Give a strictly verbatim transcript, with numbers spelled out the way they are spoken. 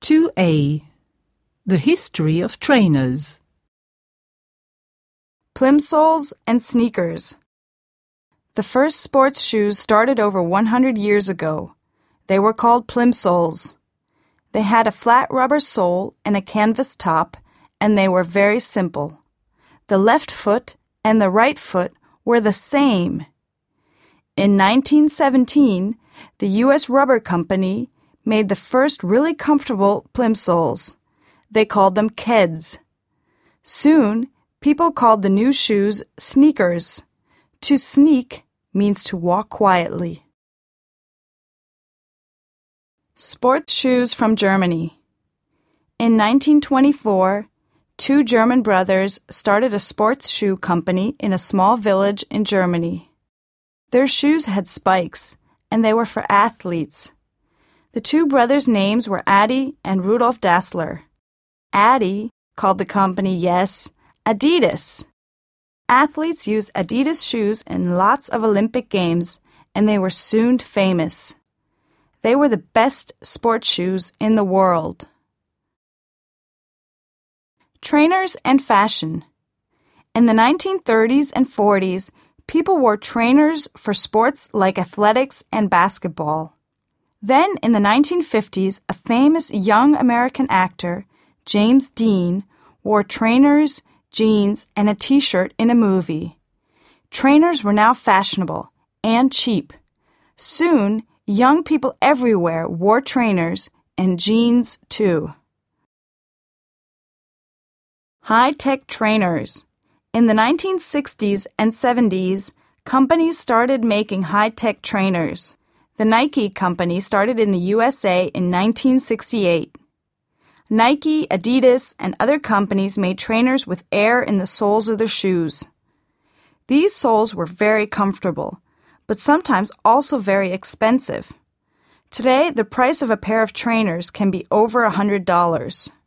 two A. The history of trainers. Plimsolls and sneakers. The first sports shoes started over one hundred years ago. They were called plimsolls. They had a flat rubber sole and a canvas top, and they were very simple. The left foot and the right foot were the same. In nineteen seventeen, the U S Rubber Company made the first really comfortable plimsolls. They called them Keds. Soon, people called the new shoes sneakers. To sneak means to walk quietly. Sports shoes from Germany. In nineteen twenty-four, two German brothers started a sports shoe company in a small village in Germany. Their shoes had spikes, and they were for athletes. The two brothers' names were Adi and Rudolf Dassler. Adi called the company, yes, Adidas. Athletes used Adidas shoes in lots of Olympic Games, and they were soon famous. They were the best sports shoes in the world. Trainers and fashion. In the nineteen thirties and forties, people wore trainers for sports like athletics and basketball. Then, in the nineteen fifties, a famous young American actor, James Dean, wore trainers, jeans, and a t-shirt in a movie. Trainers were now fashionable and cheap. Soon, young people everywhere wore trainers and jeans too. High-tech trainers. In the nineteen sixties and seventies, companies started making high-tech trainers. The Nike company started in the U S A in nineteen sixty-eight. Nike, Adidas, and other companies made trainers with air in the soles of their shoes. These soles were very comfortable, but sometimes also very expensive. Today, the price of a pair of trainers can be over one hundred dollars.